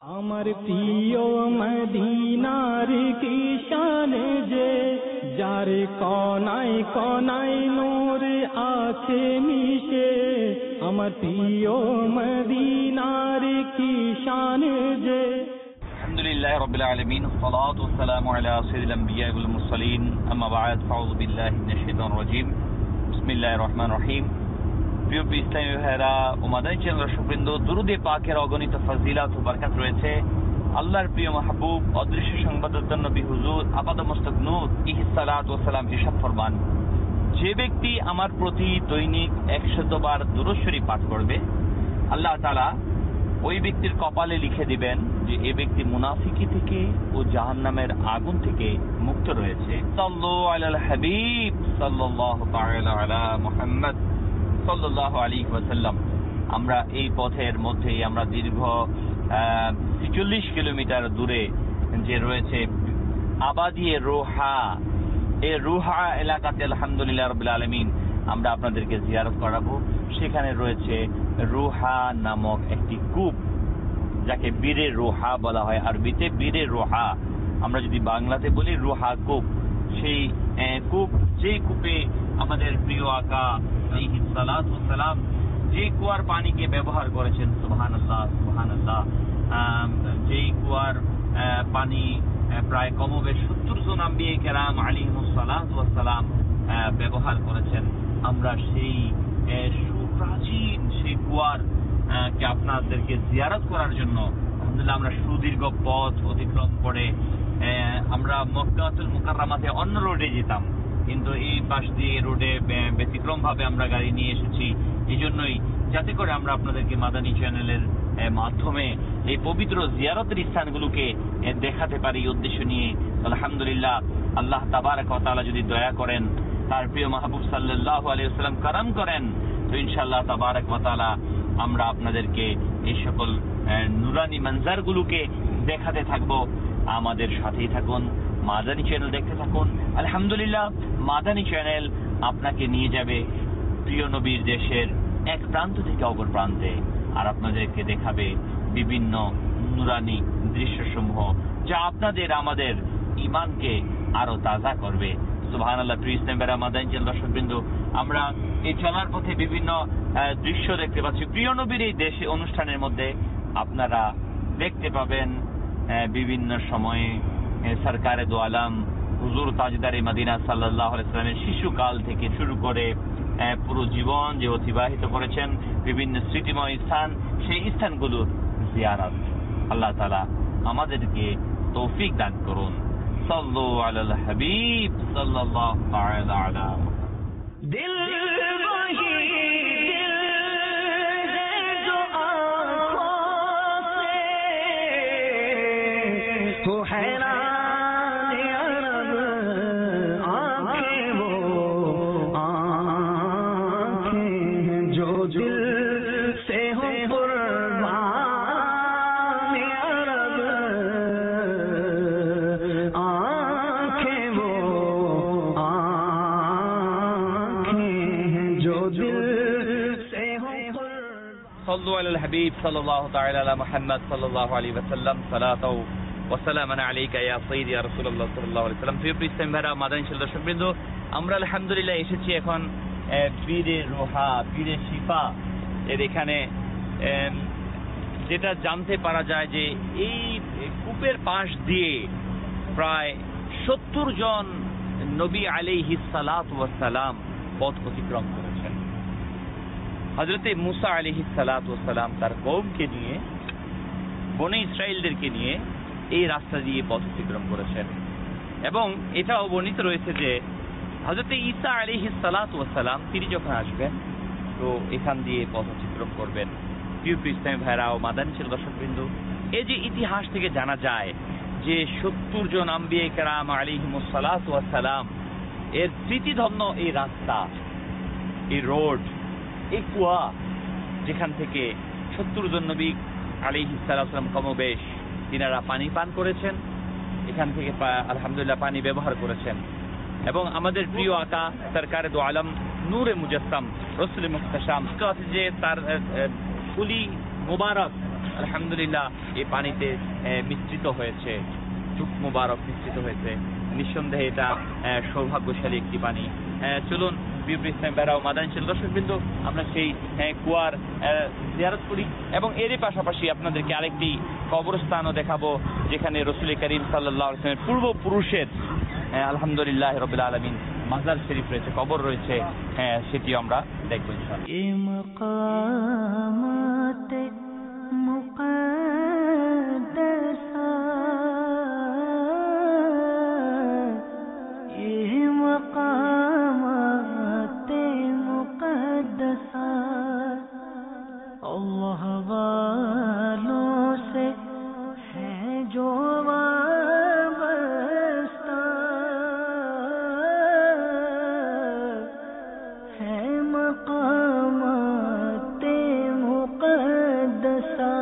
আমার প্রিয় মদিনার কি শান যে, যার কোনায় কোনায় নূর আছে মিশে। আমার প্রিয় মদিনার কি শান যে। আলহামদুলিল্লাহ রাব্বিল আলামিন, সালাতু ওয়াসসালামু আলা সাইয়্যিদিল আমবিয়া ওয়াল মুরসালিন, আম্মা বা'দ, ফাউযু বিল্লাহি মিনাশ শাইতানির রাজীম। বিসমিল্লাহির রহমানির রহিম। প্রিয় ইসলামী ভাইরা ও মাদানী চ্যানেল দর্শকবৃন্দ, দুরূদে পাকের অগণিত ফজিলত ও বরকত রয়েছে। আল্লাহর প্রিয় মাহবুব অদৃশ্য সংবাদদাতা নবী হুজুর আপাদমস্তক নূর ইহিস সালাতু ওয়াস সালাম ইরশাদ ফরমান, যে ব্যক্তি আমার প্রতি দৈনিক 100 বার দুরূদ শরীফ পাঠ করবে, আল্লাহ তাআলা ওই ব্যক্তির কপালে লিখে দিবেন যে এই ব্যক্তি মুনাফিকি থেকে ও জাহান্নামের আগুন থেকে মুক্ত রয়েছে। সাল্লাল্লাহু আলাল হাবিব সাল্লাল্লাহু তাআলা আলা মুহাম্মদ সাল্লাল্লাহু আলাইহি ওয়াসাল্লাম। আমরা এই পথের মধ্যেই আমরা দীর্ঘ 46 কিলোমিটার দূরে যে রয়েছে আবাদি রোহা, এই রোহা এলাকাতে আলহামদুলিল্লাহ রাব্বিল আলামিন আমরা আপনাদেরকে জিয়ারত করাবো। সেখানে রয়েছে রোহা নামক একটি কূপ, যাকে বীরে রোহা বলা হয় আরবিতে, বীরে রোহা। আমরা যদি বাংলাতে বলি রোহা কূপ। সেই কূপ, যেই কূপে আমাদের প্রিয় আকা আলাইহিস সালাতু ওয়াস সালাম যে কুয়ার পানিকে ব্যবহার করেছেন, সুবহানাল্লাহ সুবহানাল্লাহ, যেই কুয়ার পানি প্রায় কমবেশ 70 জন আম্বিয়া কেরাম আলাইহিমুস সালাতু ওয়াস সালাম ব্যবহার করেছেন। আমরা সেই সুপ্রাচীন সেই কুয়ার কে আপনাদেরকে জিয়ারত করার জন্য আলহামদুলিল্লাহ আমরা সুদীর্ঘ পথ অতিক্রম করে আমরা মক্কাতুল মুকাররমাতে অন্য রোডে যেতাম, কিন্তু এই পাশ দিয়ে রোডে ব্যতিক্রম ভাবে আমরা গাড়ি নিয়ে এসেছি। এই জন্যই যাতে করে আমরা আপনাদেরকে মাদানী চ্যানেলের মাধ্যমে এই পবিত্র জিয়ারতের স্থানগুলোকে দেখাতে পারি, উদ্দেশ্য নিয়ে। আলহামদুলিল্লাহ আল্লাহ তাবারক ওয়া তাআলা যদি দয়া করেন, তার প্রিয় মাহবুব সাল্লাল্লাহু আলাইহি ওয়াসাল্লাম করম করেন, তো ইনশাআল্লাহ তাবারক ওয়া তাআলা আমরা আপনাদেরকে এই সকল নুরানি মঞ্জারগুলোকে দেখাতে থাকবো। আমাদের সাথেই থাকুন, মাদানী চ্যানেল দেখতে থাকুন। আলহামদুলিল্লাহ মাদানী চ্যানেল আপনাকে নিয়ে যাবে প্রিয় নবীর দেশের এক প্রান্ত থেকে অপর প্রান্তে, আর আপনাদেরকে দেখাবে বিভিন্ন নুরানি দৃশ্যসমূহ, যা আপনাদের আমাদের ঈমানকে আরো তাজা করবে। সুবহানাল্লাহ। প্রিয় ইসলামের মাদানী চ্যানেল দর্শকবৃন্দ, আমরা এই চলার পথে বিভিন্ন দৃশ্য দেখতে পাচ্ছি। প্রিয় নবীর এই দেশে অনুষ্ঠানের মধ্যে আপনারা দেখতে পাবেন বিভিন্ন সময়ে সরকারে দো আলম হুজুর তাজদারে মদিনা সাল্লাল্লাহু আলাইহি ওয়াসাল্লামের শিশুকাল থেকে শুরু করে পুরো জীবন যে অতিবাহিত করেছেন বিভিন্ন স্মৃতিময় স্থান, সেই স্থানগুলোর জিয়ারত। আল্লাহ তাআলা আমাদেরকে তৌফিক দান করুন। সাল্লু আলাল হাবিব সাল্লাল্লাহু তাআলা আলা দিল वही दिल है जो आँखों से तो हैरान अरब आँखें वो आँखें हैं जो दिल से हो कुर्बान अरब आँखें वो صلوا على الحبيب صلى الله تعالى على محمد صلى الله عليه وسلم صلاة وسلام عليك يا سيدي يا رسول الله صلى الله عليه وسلم। প্রিয় ইসলামী ভাইরা, মাদানী চ্যানেল দর্শকবৃন্দ, আমরা আলহামদুলিল্লাহ এসেছি এখন বীরে রোহা, বীরে শিফা এর এখানে। যেটা জানতে পারা যায় যে এই কূপের পাশ দিয়ে প্রায় 70 জন নবী আলাইহিস সালাতু ওয়াস সালাম পথ অতিক্রম করেছেন। হযরতে মুসা আলাইহিস সালাতু ওয়াস সালাম তার কওমকে নিয়ে, বনি ইসরাইলদেরকে নিয়ে এই রাস্তা দিয়ে পথ অতিক্রম করেছেন। এবং এটাও বর্ণিত রয়েছে যে হযরতে ঈসা আলাইহিস সালাতু ওয়াস সালাম তিনি যখন আসবেন তো এখান দিয়ে পথ অতিক্রম করবেন। প্রিয় ইসলামী ভাইরা ও মাদানী চ্যানেল দর্শকবৃন্দ, এই যে ইতিহাস থেকে জানা যায় যে 70 জন আম্বিয়া কেরাম আলাইহিমুস সালাতু ওয়াস সালাম এর স্মৃতিধন্য এই রাস্তা, এই রোড, এই কুয়া, যেখান থেকে 70 জন নবী আলাইহিস সালাতু ওয়াস সালাম কমবেশ তিনারা পানি পান করেছেন, এখান থেকে আলহামদুলিল্লাহ পানি ব্যবহার করেছেন। এবং আমাদের প্রিয় আকা সরকারে দো আলম নূরে মুজাসসাম রসুল মুহতাশাম যে তার কুলি মুবারক আলহামদুলিল্লাহ এই পানিতে মিশ্রিত হয়েছে, চুক মুবারক মিশ্রিত হয়েছে। নিঃসন্দেহে এটা সৌভাগ্যশালী একটি পানি। চলুন প্রিয় ইসলাম ভাইরা ও মাদানী চ্যানেল দর্শকবৃন্দ, আমরা সেই কুয়ার জিয়ারত করি এবং এরই পাশাপাশি আপনাদেরকে আরেকটি কবরস্থানও দেখাবো, যেখানে রাসূল করিম সাল্লাল্লাহু আলাইহি ওয়াসাল্লামের পূর্বপুরুষের আলহামদুলিল্লাহ রাব্বিল আলামিন মাজার শরীফ রয়েছে, কবর রয়েছে, সেটিও আমরা দেখবো अल्लाह वालों से है जो वाबस्ता, है मकामाते मुक़द्दसा।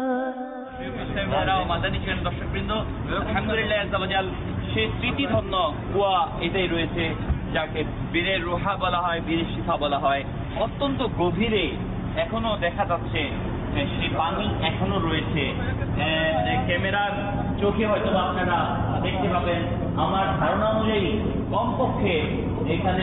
মাদানী চ্যানেল দর্শকবৃন্দ, আলহামদুলিল্লাহ আজ্জা ওয়া জাল সেই স্মৃতিধন্য কুয়া এটাই রয়েছে, যাকে বীরের রুহা বলা হয়, বীরের শিফা বলা হয়। অত্যন্ত গভীরে এখনো দেখা যাচ্ছে সেই পানি এখনো রয়েছে। ক্যামেরার চোখে হয়তো আপনারা দেখতে পাবেন, আমার ধারণা অনুযায়ী কমপক্ষে এখানে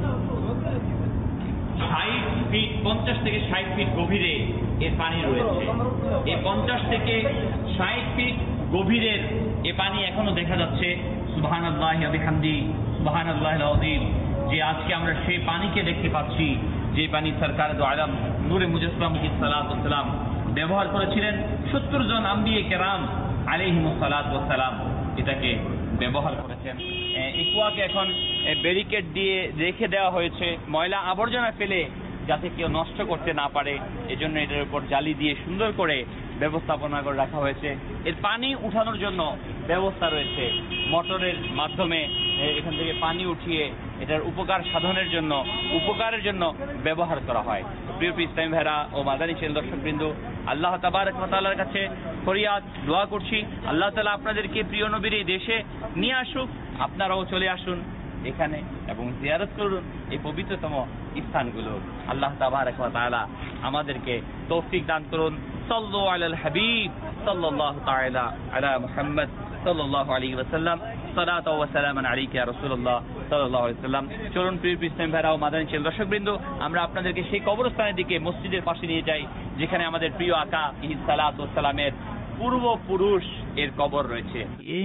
60 ফিট, 50 থেকে 60 ফিট গভীরে এর পানি রয়েছে। এই 50 থেকে 60 ফিট গভীরের এ পানি এখনো দেখা যাচ্ছে। সুবহানাল্লাহি ওয়া বিহামদি, সুবহানাল্লাহিল আযীম। যে আজকে আমরা সেই পানিকে দেখতে পাচ্ছি, যে পানি সরকার দু আলম নূরে মুজাসসাম সালাতু ওয়াস সালাম ব্যবহার করেছিলেন। 70 জন আম্বিয়ে কেরাম আলাইহিমুস সালাতু ওয়াস সালাম এটাকে ব্যবহার করেছেন। এই কুয়াকে এখন ব্যারিকেড দিয়ে রেখে দেওয়া হয়েছে, ময়লা আবর্জনা ফেলে যাতে কেউ নষ্ট করতে না পারে, এজন্য এটার উপর জালি দিয়ে সুন্দর করে ব্যবস্থাপনা করে রাখা হয়েছে। এর পানি উঠানোর জন্য ব্যবস্থা রয়েছে, মোটরের মাধ্যমে এখান থেকে পানি উঠিয়ে এটার উপকার সাধনের জন্য, উপকারের জন্য ব্যবহার করা হয়। প্রিয় ইসলামী ভাইরা ও মাদানী চ্যানেল দর্শকবৃন্দ, আল্লাহ তাবারক ওয়া তাআলার কাছে ফরিয়াদ দোয়া করছি, আল্লাহ তাআলা আপনাদেরকে প্রিয় নবীর এই দেশে নিয়ে আসুক, আপনারাও চলে আসুন এখানে এবং জিয়ারত করুন এই পবিত্রতম স্থানগুলো। আল্লাহ তাবারক ওয়া তাআলা আমাদেরকে তৌফিক দান করুন। সাল্লু আলাল হাবিব সাল্লাল্লাহু তাআলা আলা মুহাম্মদ সাল্লাল্লাহু আলাইহি ওয়াসাল্লাম, সালাতু ওয়া সালামান আলাইকা ইয়া রাসূলুল্লাহ সাল্লাল্লাহু আলাইহি ওয়াসাল্লাম। চলুন প্রিয় ইসলামী ভাইরা ও মাদানী চ্যানেল দর্শকবৃন্দ, আমরা আপনাদেরকে সেই কবরস্থানের দিকে, মসজিদের পাশে নিয়ে যাই, যেখানে আমাদের প্রিয় আকা ইহিস সালাতু ওয়াস সালামের পূর্বপুরুষ এর কবর রয়েছে। ये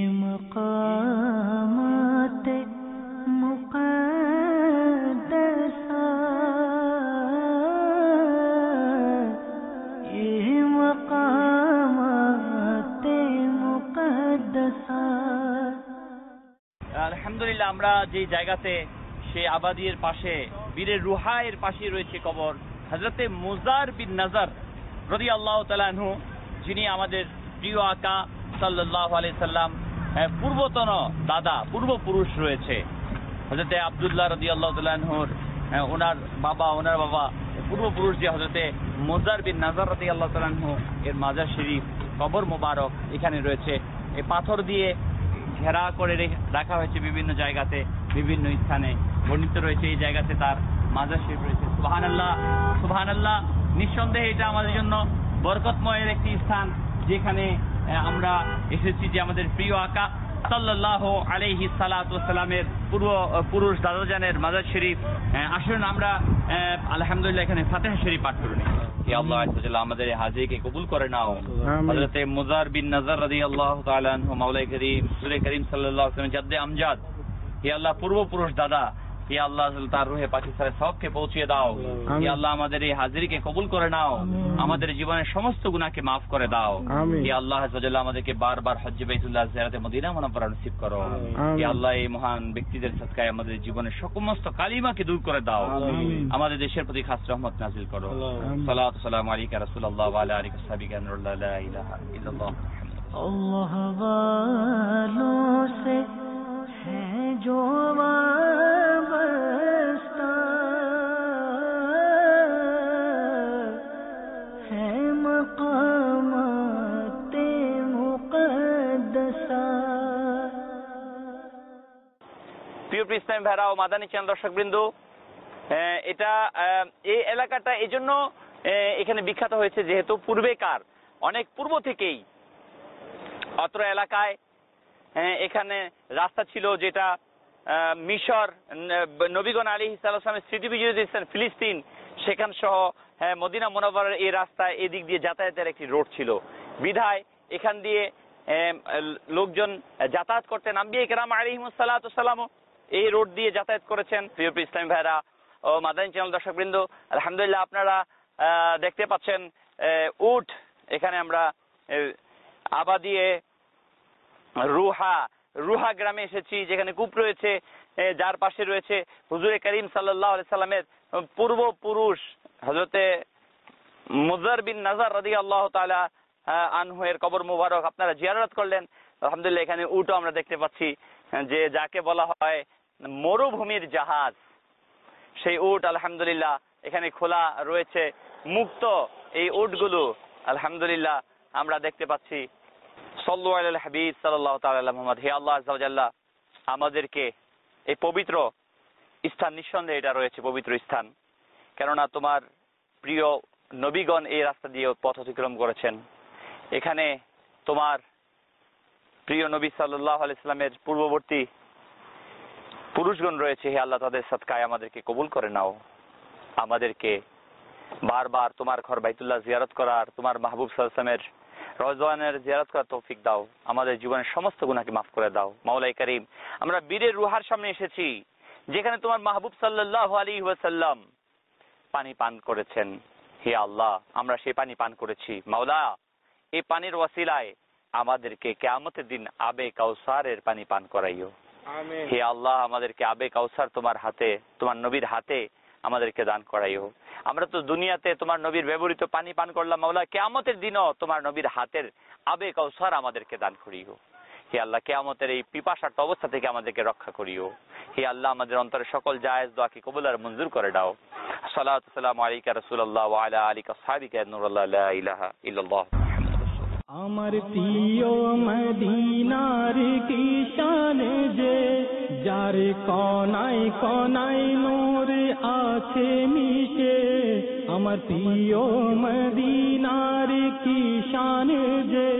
मकामाते मुक़द्दसा, ये मकामाते मुक़द्दसा। আলহামদুলিল্লাহ আমরা যে জায়গাতে, সেই আবাদির পাশে, বীরের রুহা এর পাশে রয়েছে কবর হযরতে মুজার বিন নজর রাদিয়াল্লাহু তাআলা আনহু, যিনি আমাদের প্রিয় আকা সাল্লাল্লাহু আলাইহি সাল্লাম পূর্বতন দাদা, পূর্বপুরুষ রয়েছে। হযরতে আব্দুল্লাহ রাদিয়াল্লাহু তাআলা আনহুর ওনার বাবা পূর্বপুরুষ যে হযরতে মুজার বিন নজর রাদিয়াল্লাহু তাআলা আনহু, এর মাজার শরীফ, কবর মোবারক এখানে রয়েছে। এই পাথর দিয়ে ঘেরা করে রাখা হয়েছে বিভিন্ন জায়গাতে, বিভিন্ন স্থানে বর্ণিত রয়েছে এই জায়গাতে তার মাজার শরীফ রয়েছে। সুবহানাল্লাহ, সুবহানাল্লাহ। নিঃসন্দেহে এটা আমাদের জন্য বরকতময়ের একটি স্থান, যেখানে আমরা এসেছি, যে আমাদের প্রিয় আকা সাল্লাল্লাহু আলাইহি সাল্লাতু ওয়াস সালামের পূর্বপুরুষ দাদাজানের মাজার শরীফ। আসুন আমরা আলহামদুলিল্লাহ এখানে ফাতিহা শরীফ পাঠ করুন। হে আল্লাহ আজ্জা ওয়া জাল্লা, আমাদের এই হাজিকে কবুল করে নাও। হযরতে মুজার বিন নজর রাদিয়াল্লাহু তাআলা আনহু, মাওলাই করিম রাসূল করিম সাল্লাল্লাহু আলাইহি ওয়াসাল্লাম জাদ্দে আমজাদ, হে আল্লাহ পূর্বপুরুষ দাদা, হে আল্লাহ তার রূহে পাকিস্তানের সবকে পৌঁছিয়ে দাও। হে আল্লাহ আমাদের এই হাজিরিকে কবুল করে নাও, আমাদের জীবনের সমস্ত গুনাহকে মাফ করে দাও। হে আল্লাহ আজ্জা ওয়া জাল্লা, আমাদেরকে বারবার হজ্জ বাইতুল্লাহ জিয়ারতে মদিনা মুনাওয়ারা নসিব করো। হে আল্লাহ এই মহান ব্যক্তিদের সাদকায় আমাদের জীবনের সমস্ত কালিমাকে দূর করে দাও। আমাদের দেশের প্রতি খাস রহমত নাযিল করো। সালাতু সালামু আলাইকা রাসূলুল্লাহ ওয়া আলা আলিহি ওয়া সাহবিহি লা ইলাহা ইল্লাল্লাহ। अल्लाह वालों से है जो वाबस्ता, है मकामाते मुक़द्दसा। প্রিয় ইসলামী ভাইরা ও মাদানী চ্যানেল দর্শকবৃন্দ, এটা এই এলাকাটা এই জন্য এখানে বিখ্যাত হয়েছে, যেহেতু পূর্বেকার অনেক পূর্ব থেকেই অত্র এলাকায় এখানে রাস্তা ছিল যেটা মিশর, নবীগণ আলাইহিস সালামের স্মৃতি বিজড়িত স্থান ফিলিস্তিন সেখান সহ মদিনা মুনাওয়ারার এই রাস্তায় এদিক দিয়ে যাতায়াতের একটি রোড ছিল। বিধায় এখান দিয়ে লোকজন যাতায়াত করতেন। আম্বিয়া কেরাম আলাইহিমুস সালাতু সালামও এই রোড দিয়ে যাতায়াত করেছেন। প্রিয় ইসলামী ভাইরা ও মাদানী চ্যানেল দর্শকবৃন্দ, আলহামদুলিল্লাহ আপনারা দেখতে পাচ্ছেন উট। এখানে আমরা আবাদিয়ে রুহা গ্রামে এসেছি, যেখানে কূপ রয়েছে, যার পাশে রয়েছে হুজুরে করিম সাল্লাল্লাহু আলাইহি সাল্লামের পূর্বপুরুষ হযরতে মুযার বিন নাজার রাদিয়াল্লাহু তাআলা আনহু এর কবর মুবারক আপনারা জিয়ারত করলেন। আলহামদুলিল্লাহ এখানে উটও আমরা দেখতে পাচ্ছি, যে যাকে বলা হয় মরুভূমির জাহাজ, সেই উট আলহামদুলিল্লাহ এখানে খোলা রয়েছে, মুক্ত এই উটগুলো আলহামদুলিল্লাহ আমরা দেখতে পাচ্ছি। সাল্লু আলাল হাবিব সাল্লাল্লাহু তাআলা আলা মুহাম্মদ। হে আল্লাহ আযজা ওয়া জাল্লা, আমাদেরকে এই পবিত্র স্থান, নিঃসন্দেহে এটা রয়েছে পবিত্র স্থান, কেননা তোমার প্রিয় নবীগণ এই রাস্তা দিয়ে পথ অতিক্রম করেছেন। এখানে তোমার প্রিয় নবী সাল্লাল্লাহু আলাইহি সাল্লামের পূর্ববর্তী পুরুষগণ রয়েছে। হে আল্লাহ, তাদের সদকায় আমাদেরকে কবুল করে নাও। আমাদেরকে বারবার তোমার ঘর বাইতুল্লাহ জিয়ারত করার, তোমার মাহবুব সাল্লাল্লাহু আলাইহি ওয়াসাল্লামের রওজানের জিয়ারত করার তৌফিক দাও। আমাদের জীবনের সমস্ত গুনাহকে মাফ করে দাও। মাওলাই করিম, আমরা বীরের রুহার সামনে এসেছি, যেখানে তোমার মাহবুব সাল্লাল্লাহু আলাইহি ওয়াসাল্লাম পানি পান করেছেন। হে আল্লাহ, আমরা সেই পানি পান করেছি। মাওলা, এই পানির ওয়াসিলায় আমাদেরকে কিয়ামতের দিন আবে কাউসারের পানি পান করাইও। আমিন। হে আল্লাহ, আমাদেরকে আবে কাউসার তোমার হাতে, তোমার নবীর হাতে আমাদেরকে দান করাইও। আমরা তো দুনিয়াতে তোমার নবীর ব্যবহৃত পানি পান করলাম, মাওলা কিয়ামতের দিনও তোমার নবীর হাতের আবে কাউসার আমাদেরকে দান করিও। হে আল্লাহ, কিয়ামতের এই পিপাসার্ত অবস্থা থেকে আমাদেরকে রক্ষা করিও। হে আল্লাহ, আমাদের অন্তরে সকল জায়েজ দোয়াকে কবুল আর মঞ্জুর করে দাও। সালাতু সালামু আলাইকা রাসূলুল্লাহ ওয়া আলা আলিকা সাহাবিকা নূরুল্লাহ লা ইলাহা ইল্লাল্লাহ। আমার প্রিয় মদিনার কি শান যে, যার কোনায় কোনায় নূর আছে মিশে। আমার প্রিয় মদিনার কি শান যে,